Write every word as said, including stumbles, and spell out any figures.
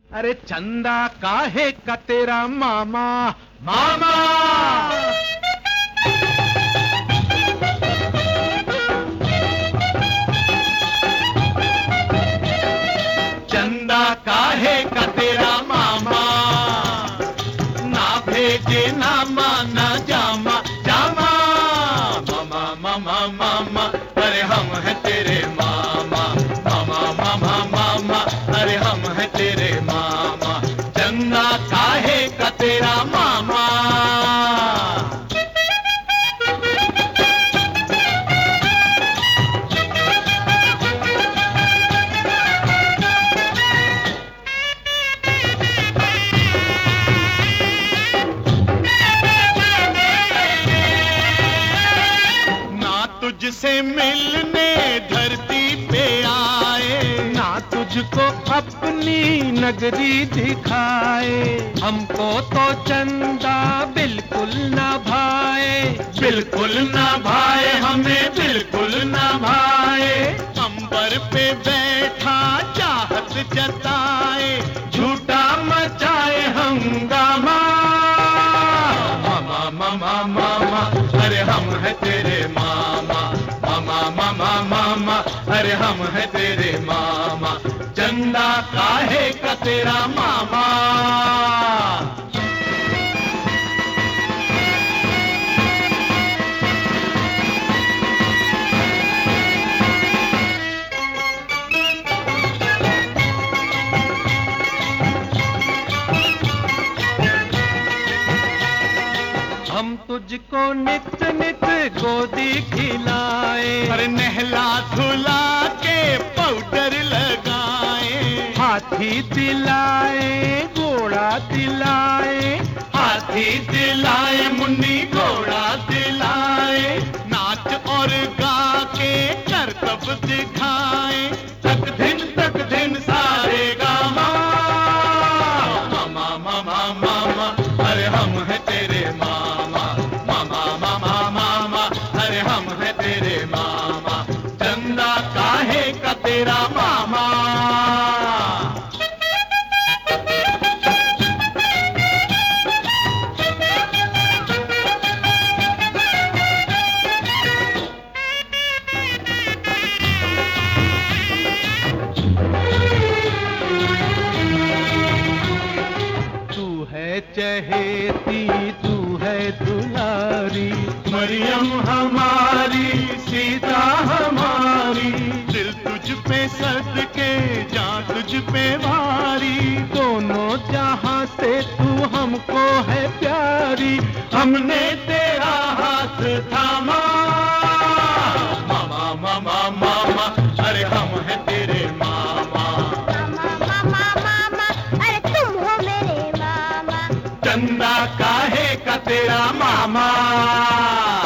अरे चंदा काहे का तेरा मामा मामा। चंदा काहे का तेरा मामा, ना भेजे ना माना जामा जामा। मामा मामा मामा अरे हम हैं तेरे मामा, मामा मामा मामा अरे हम हैं तेरे मामा। चंदा काहे का तेरा मामा। तुझसे मिलने धरती पे आए, ना तुझको अपनी नगरी दिखाए। हमको तो चंदा बिल्कुल ना भाए, बिल्कुल ना भाए हमें बिल्कुल ना भाए। अंबर पे बैठा चाहत जताए, झूठा मचाए हंगामा। मामा मामा मामा अरे हम हैं तेरे मामा, मामा मामा मामा अरे हम हैं तेरे मामा। चंदा काहे का तेरा मामा। हम तुझको नित नित गोदी खिलाए, अरे नहला धुला के पाउडर लगाए। हाथी दिलाए घोड़ा दिलाए, हाथी दिलाए मुन्नी घोड़ा दिलाए। नाच और गा के करतब दिखाए, तक दिन तक दिन सारे गामा। मामा मामा मामा अरे हम हैं तेरे मामा, मामा मामा मामा अरे हम हैं तेरे मामा। चंदा काहे का तेरा मामा। तू है चहेती तू है दुलारी, मरियम हमारी सीता हमारी। दिल तुझ पे सदके जान तुझ पे भारी, दोनों जहां से तू हमको है प्यारी। हमने तेरा हाथ थामा। मामा मामा मामा अरे हम हैं तेरे मामा, मामा मामा मामा अरे तुम हो मेरे मामा। चंदा काहे का तेरा मामा।